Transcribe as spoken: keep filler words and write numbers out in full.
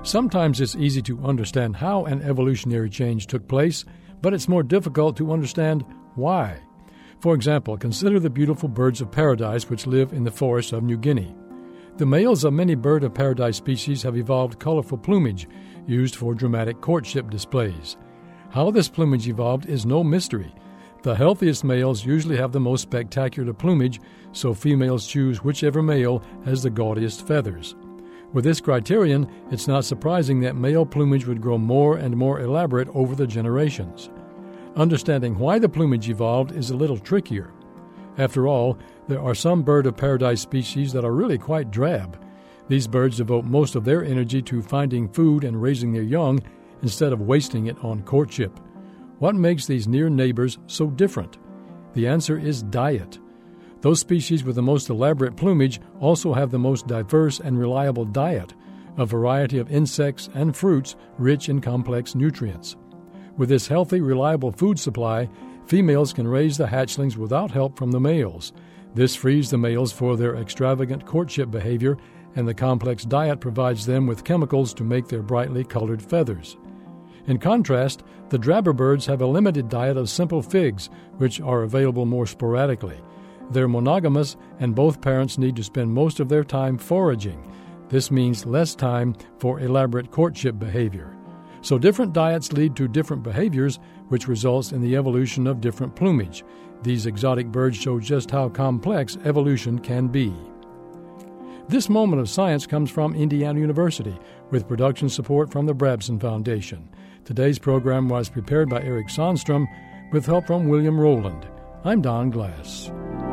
Sometimes it's easy to understand how an evolutionary change took place, but it's more difficult to understand why. For example, consider the beautiful birds of paradise which live in the forests of New Guinea. The males of many bird of paradise species have evolved colorful plumage used for dramatic courtship displays. How this plumage evolved is no mystery. The healthiest males usually have the most spectacular plumage, so females choose whichever male has the gaudiest feathers. With this criterion, it's not surprising that male plumage would grow more and more elaborate over the generations. Understanding why the plumage evolved is a little trickier. After all, there are some bird of paradise species that are really quite drab. These birds devote most of their energy to finding food and raising their young instead of wasting it on courtship. What makes these near neighbors so different? The answer is diet. Those species with the most elaborate plumage also have the most diverse and reliable diet, a variety of insects and fruits rich in complex nutrients. With this healthy, reliable food supply, females can raise the hatchlings without help from the males. This frees the males for their extravagant courtship behavior, and the complex diet provides them with chemicals to make their brightly colored feathers. In contrast, the drabber birds have a limited diet of simple figs, which are available more sporadically. They're monogamous, and both parents need to spend most of their time foraging. This means less time for elaborate courtship behavior. So different diets lead to different behaviors, which results in the evolution of different plumage. These exotic birds show just how complex evolution can be. This moment of science comes from Indiana University, with production support from the Brabson Foundation. Today's program was prepared by Eric Sandstrom, with help from William Rowland. I'm Don Glass.